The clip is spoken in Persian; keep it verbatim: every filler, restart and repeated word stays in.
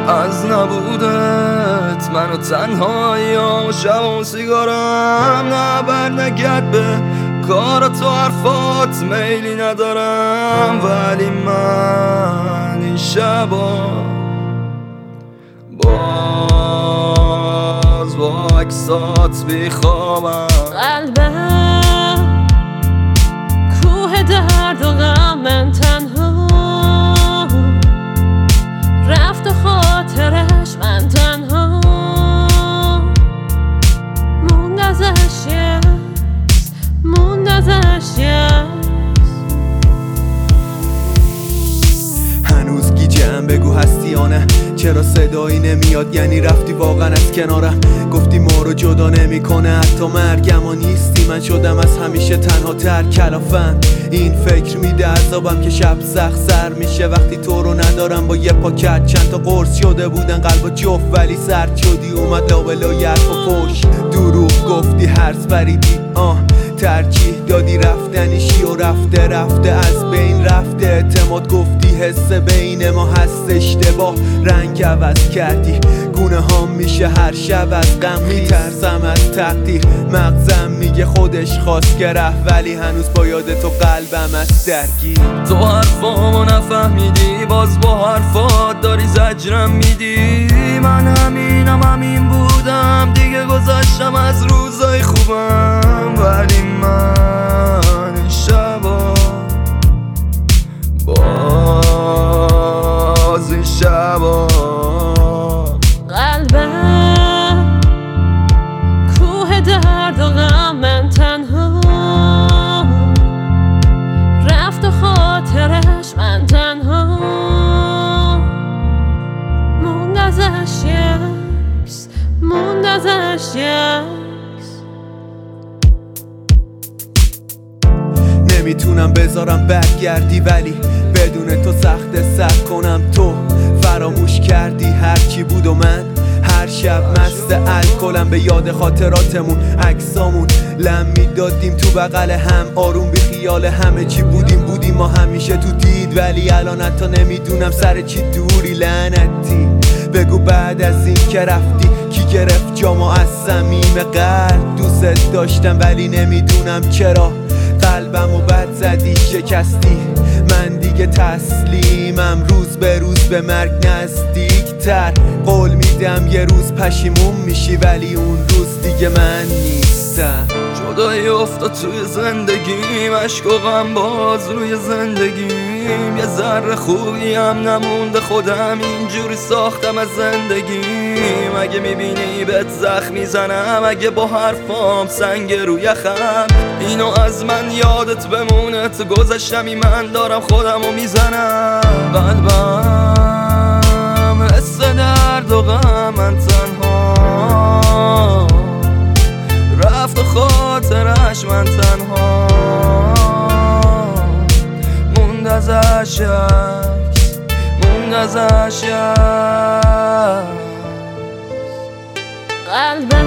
از نبودت من و تنهایی و شب و سیگارم نه بر نگرد به کار تو حرفات میلی ندارم، ولی من این شبا باز با عکسات بیخوابم. قلبم کوه درد و غم، من تنها رفت و خاطرش من تنها موند ازش یس، موند ازش یس. هنوز گیجم بگو هستی یا نه، چرا صدایی نمیاد یعنی رفتی واقعا از کنارم. گفتی ما رو جدا نمیکنه حتی مرگم و نیستی، من شدم از همیشه تنها تر کلافم. این فکر میده عذابم که شب سخت سر میشه وقتی تو رو ندارم. با یه پاکت چند تا قرص شده بودن قلبا جفت ولی سرد شدی، اومد لابلای حرف و فوش. دروغ گفتی هرس بریدی آه ترجیح دادی رفتنیشی و رفته رفته از بین رفته. اعتماد گفتی حس بین ما هست اشتباه، رنگ عوض کردی گونه ها میشه هر شب از غم. میترسم از تقدیر، مغزم میگه خودش خواست که رفت ولی هنوز با یاد تو قلبم از درگیر. تو حرفامو نفهمیدی باز با حرفات داری زجرم میدی. من همینم همین بودم دیگه گذاشتم از روزای خوبم، ولی من این شبا باز این شبا قلبم کوه درد و غم، من تنها رفت و خاطرش من تنها موند ازش یکس، موند ازش یکس. نمیتونم بذارم برگردی ولی بدون تو سخت سر کنم. تو فراموش کردی هرچی بود و من هر شب مست الکلم به یاد خاطراتمون. عکسامون لم میدادیم تو بغل هم آروم بی خیال همه چی بودیم بودیم ما همیشه تو دید، ولی الان حتی نمیدونم سر چی دوری. لعنتی بگو بعد از این که رفتی کی گرفت جامو از صمیم قلب. دوست داشتم ولی نمیدونم چرا قلبم و بد زدی شکستی. من دیگه تسلیمم روز به روز به مرگ نزدیک تر. قول میدم یه روز پشیمون میشی ولی اون روز دیگه من نیستم. جدایی افتاد توی زندگیم، عشق و غم باز روی زندگیم. یه ذره خوبی هم نمونده خودم اینجوری ساختم از زندگیم. اگه میبینی بهت زخم میزنم، اگه با حرفام سنگ روی یخم، اینو از من یادت بمونه. تو گذشتمی من دارم خودمو میزنم. قلبم حس درد و غم، من تنها رفت و خاطرش من تنها موند ازش یکس، موند ازش یکس. قلبم